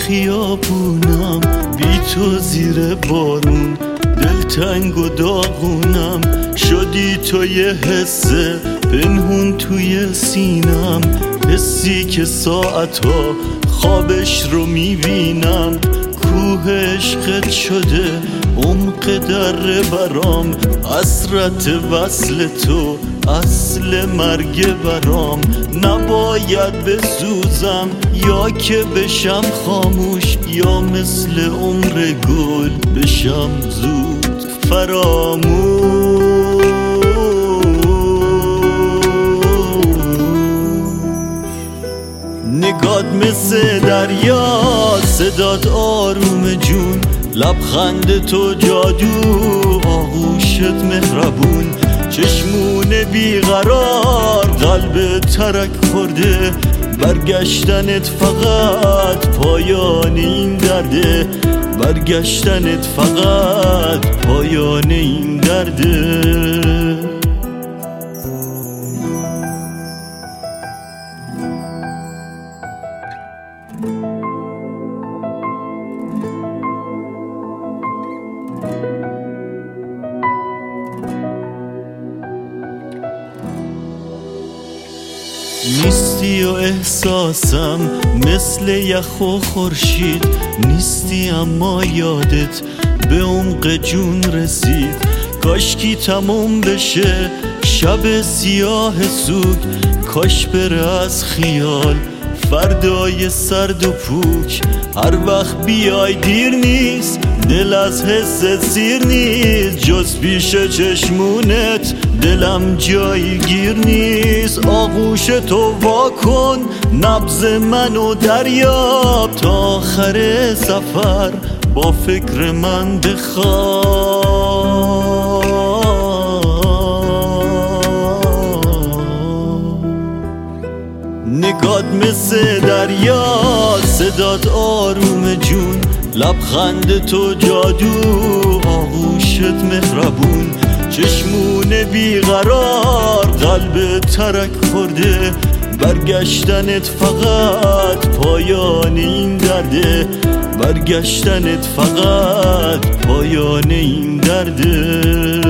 خیابونم بی تو زیر بارون، دلتنگ و داغونم شدی تو یه حسه پنهون توی سینم، حسی که ساعتها خوابش رو میبینم. کوه عشقت شده عمق دره برام، حسرت وصل تو اصل مرگ برام. نباید بسوزم یا که بشم خاموش، یا مثل عمر گل بشم زود فراموش. نگات مثل دریا، صدات آروم جون، لبخند تو جادو، آغوشت مهربون، چشمون بیقرار قلب ترک خورده. برگشتنت فقط پایان این درده، برگشتنت فقط پایان این درده. نیستی و احساسم مثل یخ و خورشید، نیستی اما یادت به عمق جون رسید. کاشکی تموم بشه شب سیاه سوگ، کاش بره از خیال فردای سرد و پوک. هر وقت بیای دیر نیست، دل از حس سیر نیست، جز پیش چشمونت دلم جایی گیر نیست. آغوش تو واکن نبض منو دریاب، تا آخر سفر با فکر من بخواب. نگات مثل دریا، صدات آروم جون، لبخند تو جادو، آغوشت مهربون، چشمون بیقرار قلب ترک خورده. برگشتنت فقط پایان این درده، برگشتنت فقط پایان این درده.